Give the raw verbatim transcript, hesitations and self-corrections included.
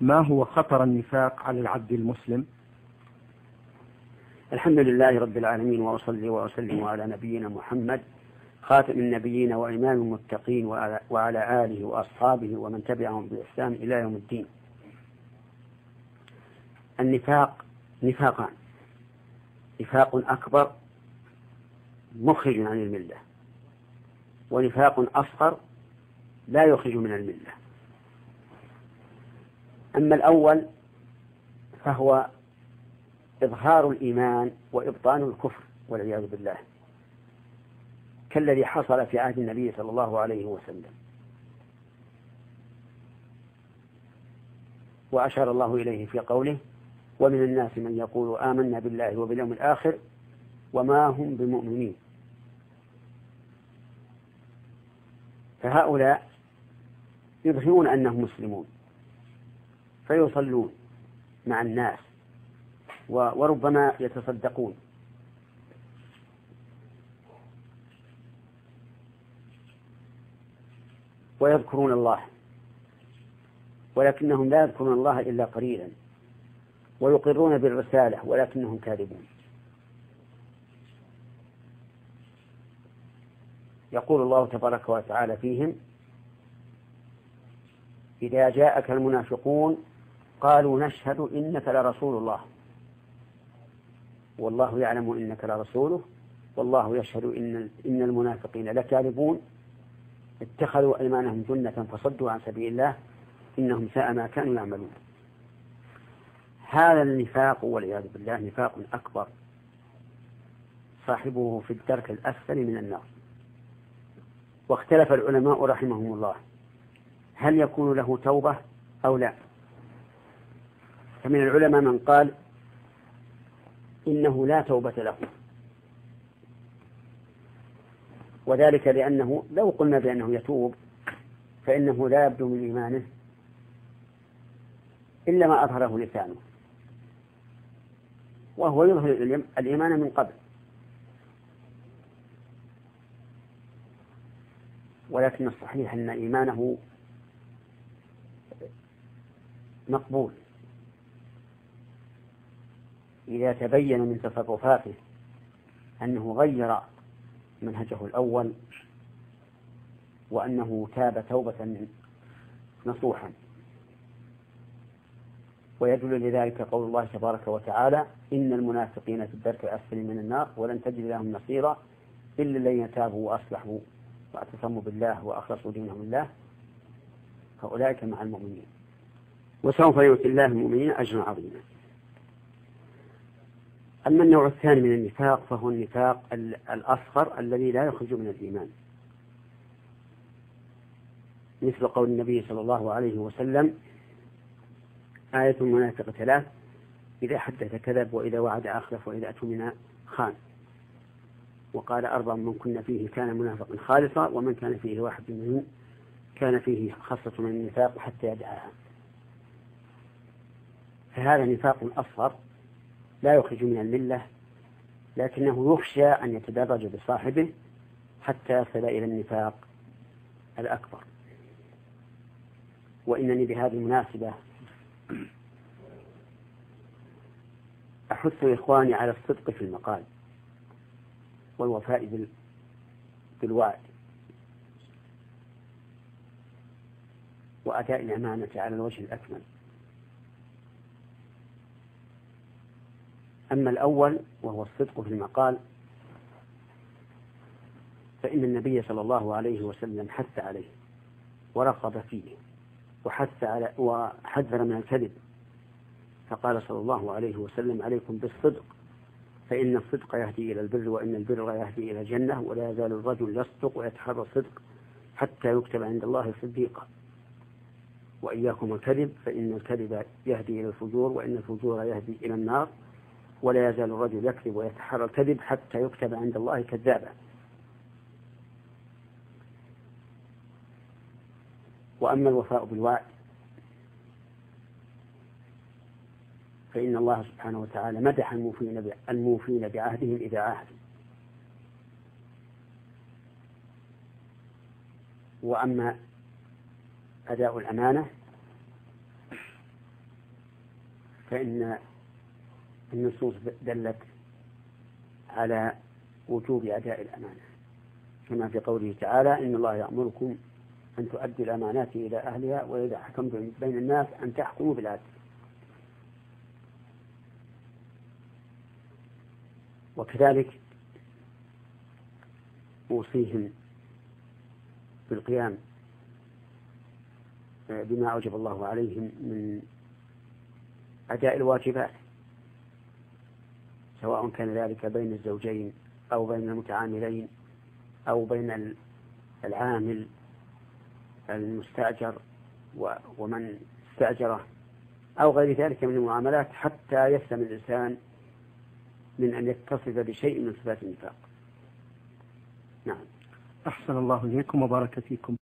ما هو خطر النفاق على العبد المسلم؟ الحمد لله رب العالمين، وأصلي وأسلم على نبينا محمد خاتم النبيين وإمام المتقين وعلى آله وأصحابه ومن تبعهم بإحسان إلى يوم الدين. النفاق نفاقان: نفاق أكبر مخرج عن الملة، ونفاق أصغر لا يخرج من الملة. أما الأول فهو إظهار الإيمان وإبطان الكفر والعياذ بالله، كالذي حصل في عهد النبي صلى الله عليه وسلم، وأشار الله إليه في قوله: ومن الناس من يقول آمنا بالله وباليوم الآخر وما هم بمؤمنين. فهؤلاء يظهرون أنهم مسلمون فيصلون مع الناس وربما يتصدقون، ويذكرون الله، ولكنهم لا يذكرون الله إلا قليلا، ويقرون بالرسالة ولكنهم كاذبون. يقول الله تبارك وتعالى فيهم: إذا جاءك المنافقون قالوا نشهد إنك لرسول الله والله يعلم إنك لرسوله والله يشهد إن إن المنافقين لكاذبون اتخذوا أيمانهم جنة فصدوا عن سبيل الله إنهم ساء ما كانوا يعملون. هذا النفاق والعياذ بالله نفاق أكبر، صاحبه في الدرك الأسفل من النار. واختلف العلماء رحمهم الله هل يكون له توبة أو لا. فمن العلماء من قال إنه لا توبة له، وذلك لأنه لو قلنا بأنه يتوب فإنه لا يبدو من إيمانه إلا ما أظهره لسانه، وهو يظهر الإيمان من قبل، ولكن الصحيح أن إيمانه مقبول إذا تبين من تصرفاته أنه غير منهجه الأول وأنه تاب توبة نصوحا. ويدل لذلك قول الله تبارك وتعالى: إن المنافقين في الدرك الأسفل من النار ولن تجد لهم نصيرا إلا الذين تابوا وأصلحوا واعتصموا بالله وأخلصوا دينهم لله فأولئك مع المؤمنين وسوف يؤتي الله المؤمنين أجرا عظيما. أما النوع الثاني من النفاق فهو النفاق الأصغر الذي لا يخرج من الإيمان، مثل قول النبي صلى الله عليه وسلم: آية المنافق ثلاث: إذا حدث كذب وإذا وعد أخلف وإذا أؤتمن خان. وقال: أربع من كن فيه كان منافقا خالصا ومن كان فيه واحد منهم كان فيه خاصة من النفاق حتى يدعاها. فهذا نفاق أصغر لا يخرج من الملة، لكنه يخشى أن يتدرج بصاحبه حتى يصل إلى النفاق الأكبر. وإنني بهذه المناسبة أحث إخواني على الصدق في المقال والوفاء بالوعد وأداء الأمانة على الوجه الأكمل. أما الأول وهو الصدق في المقال فإن النبي صلى الله عليه وسلم حث عليه ورغب فيه وحث على وحذر من الكذب، فقال صلى الله عليه وسلم: عليكم بالصدق فإن الصدق يهدي إلى البر وإن البر يهدي إلى الجنة ولا يزال الرجل يصدق ويتحرى الصدق حتى يكتب عند الله صديقا، وإياكم الكذب فإن الكذب يهدي إلى الفجور وإن الفجور يهدي إلى النار ولا يزال الرجل يكذب ويتحرى الكذب حتى يكتب عند الله كذابا. وأما الوفاء بالوعد فإن الله سبحانه وتعالى مدح الموفين الموفين بعهدهم إذا عاهدوا. وأما أداء الأمانة فإن النصوص دلت على وجوب أداء الأمانة، كما في قوله تعالى: إن الله يأمركم أن تؤدوا الأمانات إلى أهلها وإذا حكمتم بين الناس أن تحكموا بالعدل. وكذلك أوصيهم بالقيام بما أوجب الله عليهم من أداء الواجبات، سواء كان ذلك بين الزوجين أو بين المتعاملين أو بين العامل المستأجر ومن استأجره أو غير ذلك من المعاملات، حتى يسلم الإنسان من أن يتصف بشيء من صفات النفاق. نعم. أحسن الله إليكم وبارك فيكم.